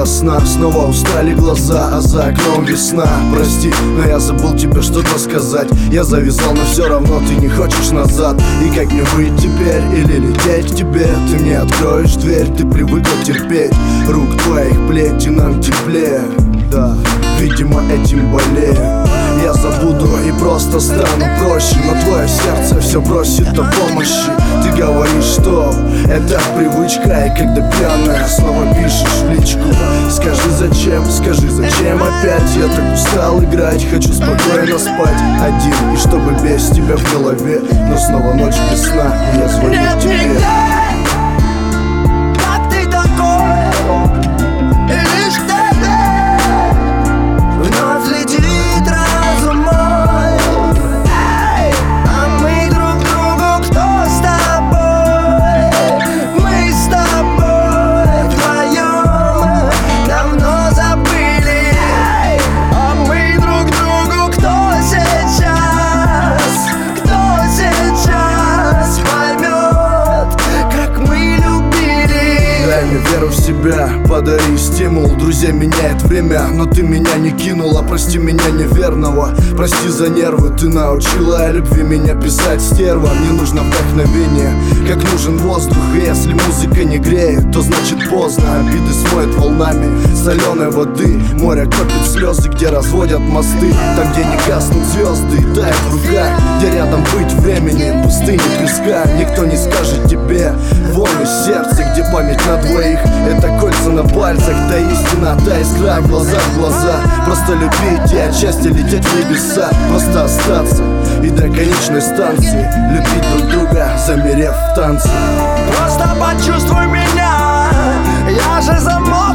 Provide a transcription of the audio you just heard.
до сна. Снова устали глаза, а за окном весна. Прости, но я забыл тебе что-то сказать. Я завязал, но все равно ты не хочешь назад. И как мне быть теперь, или лететь к тебе? Ты мне откроешь дверь, ты привыкла терпеть. Рук твоих плети нам теплее. Да, видимо этим болею. Я забуду и просто стану проще, но твое сердце все просит о помощи. Ты говоришь, что это привычка, и когда пьяная снова пишешь в личку. Скажи зачем опять? Я так устал играть, хочу спокойно спать один. И чтобы без тебя в голове, но снова ночь без сна, и я звоню тебе. Веру в себя, подари стимул. Друзей меняет время, но ты меня не кинула. Прости меня неверного, прости за нервы. Ты научила о любви меня писать, стерва. Мне нужно вдохновение, как нужен воздух. И если музыка не греет, то значит поздно. Обиды смоет волнами соленой воды. Море копит слезы, где разводят мосты. Там, где не гаснут звезды и тает в руках, где рядом быть времени, пустыни, песка. Никто не скажет тебе вон из сердца, где память на двоих. Это кольца на пальцах, та истина, та искра, глаза в глаза. Просто любить и от счастья лететь в небеса. Просто остаться и до конечной станции любить друг друга, замерев в танце. Просто почувствуй меня, я же замок.